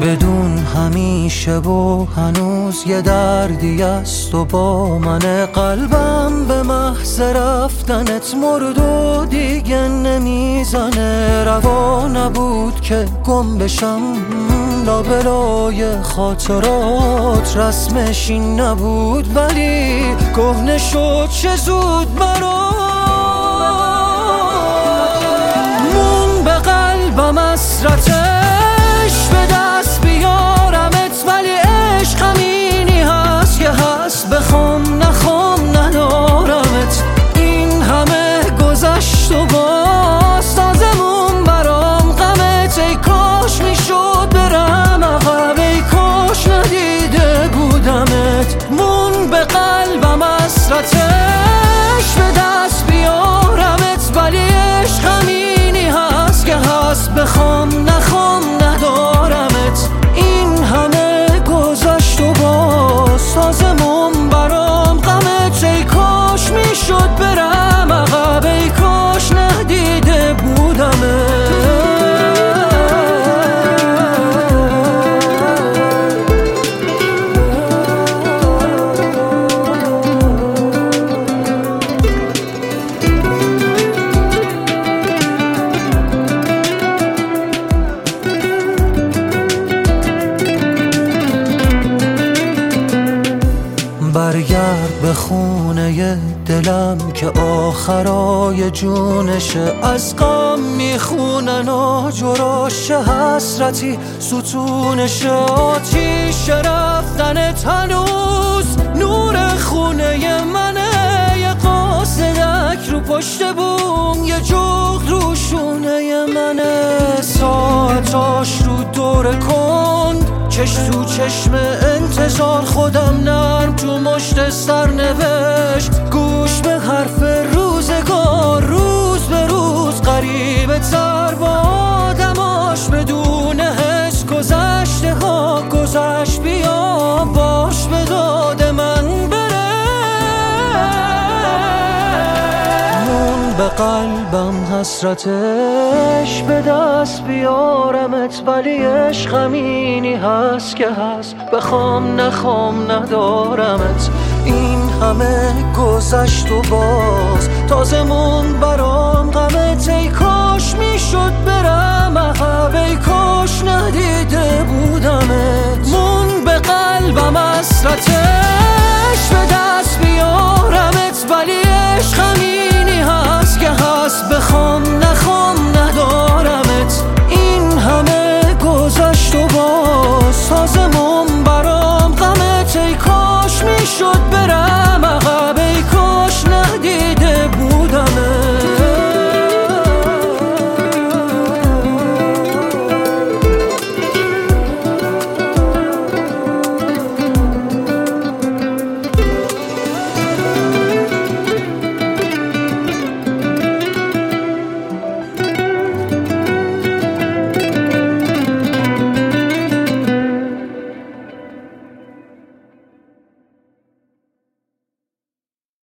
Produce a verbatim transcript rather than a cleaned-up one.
بدون همیشه و هنوز یه دردی است و با من. قلبم به محض رفتنت مرد و دیگه نمیزنه. روا نبود که گم بشم لابلای خاطرات، رسمش این نبود ولی کهنه شد چه زود برات. مون به قلبم حسرتش به دست بیارمت، ولی عشق همینی هست که هست، بخوام نخوام ندارمت. این همه گذشت و باز تازمون برام غمت. ای کاش میشد برم عقب، ای کاش ندیده بودمت. مون به قلبم حسرتش به دست بیارمت، ولی عشق همینی هست که هست، بخوام نخوام ندارمت. این همه گذشت و باز تازمون برام غمت. ای کاش میشد برم عقب، ای کاش ندیده بودمت. برگرد به خونه دلم که آخرای جونشه. از غم میخونه ناجراش حسرتی ستونشه. آتیش رفتنت هنوز نور خونه منه. یه قاصدک رو پشت بوم، یه جغد رو شونه منه. ساعتاش رو دور کند، چش تو چشم انتظار، خودم نرم تو مشت سرنوشت. گوش به حرف روزگار، روز به روز قریب تر با آدماش. بدون حس گذشته ها گذشت، بیا باش به داد من بره. مون به قلبم حسرتش به دست بیارمت، ولی عشق همینی هست که هست، بخوام نخوام ندارمت. این همه گذشت و باز تازمون برام غمت. ای کاش میشد برم عقب، ای کاش ندیده بودمت. مون به قلبم حسرتش